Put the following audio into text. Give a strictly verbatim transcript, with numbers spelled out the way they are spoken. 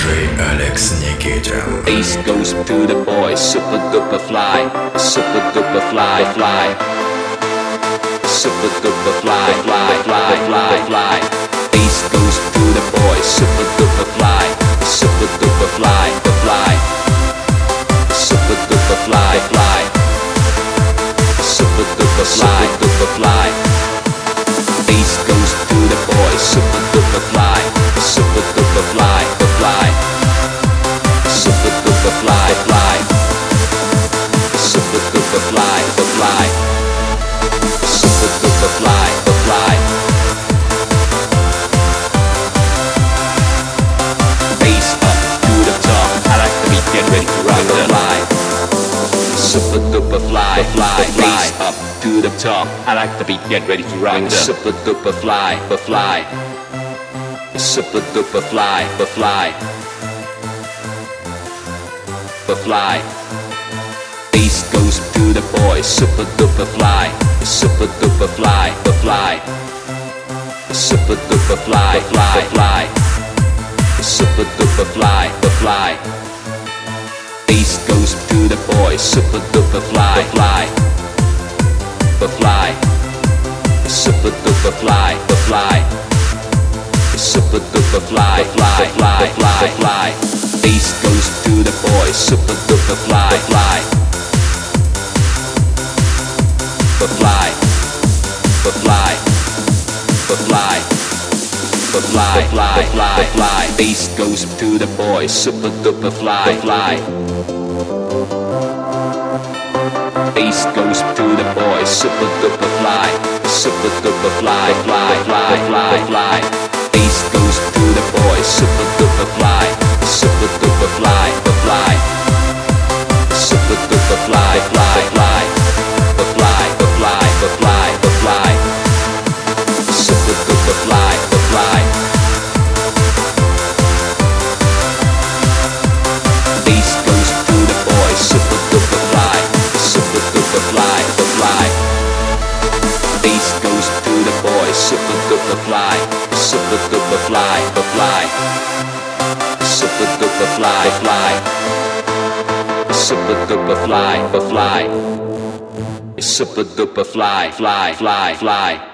диджей Алекс Никитин. Ace goes to the boys, super duper fly, super duper fly, fly, super duper fly, fly, fly, fly, fly. Ace goes to the boys, super duper fly, super duper fly, fly, super duper fly, fly, super duper fly, duper fly. Ace goes to the boys, super duper fly, super duper fly, fly. Super duper fly, fly. Super duper fly, fly. Super duper fly, fly. Bass up to the top. I like the beat, get ready to rock the line. Super duper fly, fly, bass up to the top. I like the beat, get ready to rock the super duper fly, fly. Super duper fly, fly. Fly. Bass goes to the boys, super duper fly, super duper fly, fly, super duper fly, fly, fly, super duper fly, fly. Bass goes to the boys, super duper fly, fly, fly, super duper fly, fly, super duper fly, fly, fly, fly, fly. Bass goes to the boys, super duper fly, fly, fly, fly, fly, fly, fly, fly, fly. Bass goes to the boys, super duper fly, fly. Bass goes to the boys, super duper fly, super duper fly, fly, fly, fly, fly. Bass goes to the boys, super duper fly, super duper fly, fly, super duper fly, fly, fly, fly, fly, fly, fly, super duper fly, fly. Bass goes to the boys, super duper fly, super duper fly, fly. Bass goes to the boys, super duper fly, super duper fly, fly. Super duper fly, fly. Super duper fly, fly. Super duper fly, fly, fly, fly.